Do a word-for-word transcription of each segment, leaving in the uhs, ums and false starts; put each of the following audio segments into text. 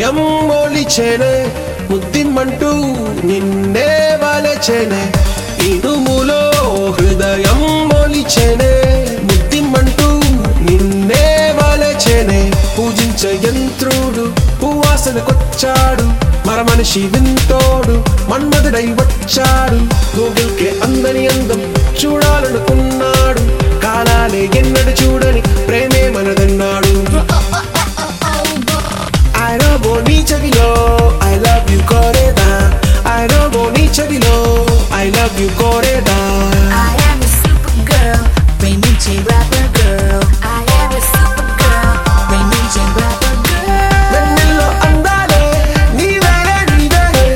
హృదయం మోలిచేనే ముద్దిమ్మంటూ నిన్నే వాలచేనే ఇనుములో హృదయం మోలిచేనే ముద్దిమ్మంటూ నిన్నే వాలచేనే పూజించే యంత్రుడు పువ్వాసనకొచ్చాడు మర మనిషి వింతోడు మన్మధుడై వచ్చాడు గూగుల్కే అందని అందం చూడాలనుకున్నాడు కాలాలే ఎన్నడు చూడని ప్రేమే మనదన్నాడు I love నీ చెవిలో I love you కోరేదా I love నీ చెవిలో I love you కోరేదా I am a super girl, ప్రేమించే rapper girl. I am a super girl, ప్రేమించే rapper girl. వెన్నెల్లో అందాలే నీవేలే నీవేలే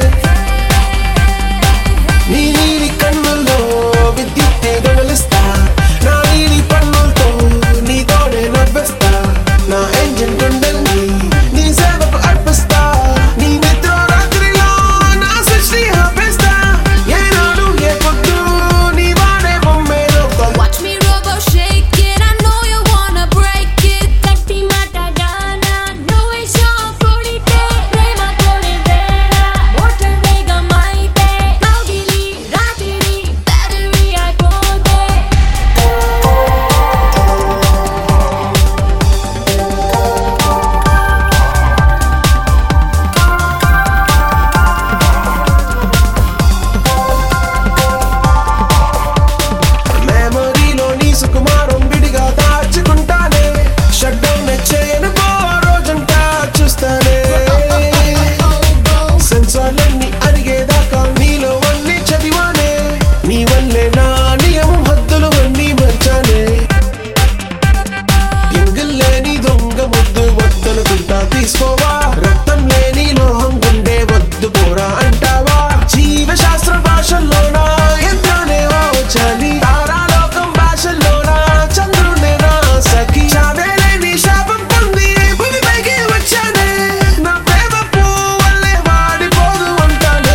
నీ నీలి కన్నుల్లో విద్యుత్తే గమనిస్తా నా నీలి పన్నులతో నీతోనే నవ్వేస్తా నా ఎంజిన్ గుండెల్ని నీ సేవకు అర్పిస్తా నీ నిద్ర రాత్రిలో నా సృష్టి ఆపేస్తా ఏనాడు ఏ పొద్దు నీ వాడే బొమ్మే లోకం Watch me robo shake it, I know you wanna break it. తట్టి మాట్లాడానా, నువ్వే షాపుడితే. ప్రేమ కోరివేరా, మోటార్ వేగమైతే. మౌగిలి రాత్రి బ్యాటరీ అయిపోతే. మెమరీలో నీ సుకుమారం విడిగా దాచుకుంటానే షట్ డౌన్ చేయను పో రోజంతా చూస్తానే సెన్సార్లన్నీ అడిగేదాకా నీలో అన్నీ చదివానే నీ వల్లే నా నియమం హద్దులు అన్నీ మర్చానే ఎంగిల్ లేని దొంగ ముద్దు వద్దనుకుంటా తీసుకోవా రక్తం లేని లోహం గుండె వద్దు పోరా అంటావా జీవశాస్త్ర భాషల్లోనా యంత్రానే వచ్చాని తారాలోకం భాషల్లోనా చంద్రునే నా సఖి చావే లేని శాపం పొంది భూమిపైకి వచ్చానే నా ప్రేమ పువ్వులే వాడిపోదు అంటానే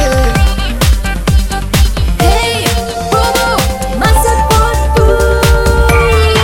Hey, Robo, my support boo.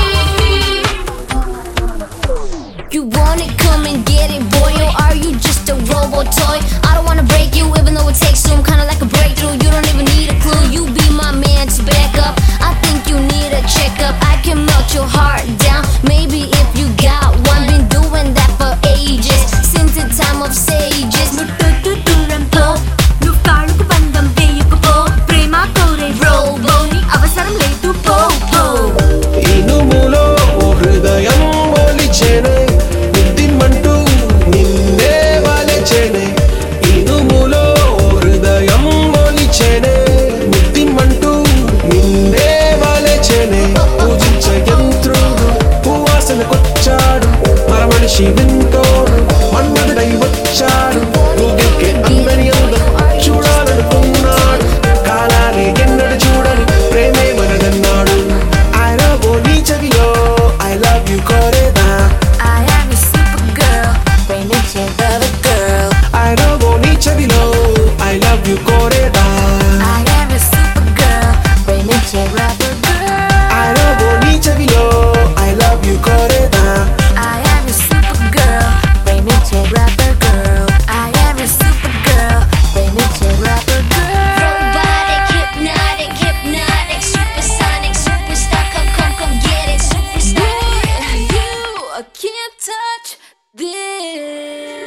You want it, come and get it, boy, or are you just a robo toy? I don't wanna break you, even though it takes some kinda like a breakthrough. You don't even need a clue, you be my man to back up. I think you need a checkup. I can melt your heart down, maybe if you got one. Been doing that for ages, since the time of sages. నువ్వు కాళ్ళకు బంధం వేయకపో, ప్రేమ కోరే robo, నీ అవసరం లేదు పో పో. ఇనుములో హృదయం మోలిచేనే ముద్దిమ్మంటూ నిన్నే వాలచేనే ఇనుములో హృదయం మోలిచేనే ముద్దిమ్మంటూ నిన్నే వాలచేనే పూజించే యంత్రుడు పువ్వాసనకొచ్చాడు మర మనిషి వింతోడు మన్మధుడై వచ్చాడు గూగుల్కే అందని అందం చూడాలనుకున్నాడు కాలాలే ఎన్నడు చూడని ప్రేమే మనదన్నాడు I love నీ చెవిలో I love you కోరేదా I am a super girl, ప్రేమించే rapper girl. I love నీ చెవిలో I love you కోరేదా I am a super girl, ప్రేమించే rapper girl. I love నీ చెవిలో I love you కోరేదా I am a super girl, ప్రేమించే rapper girl. I am a super girl, ప్రేమించే rapper girl. Robotic, hypnotic, hypnotic, supersonic, superstar, come, come, come get it, superstar. You can't touch this.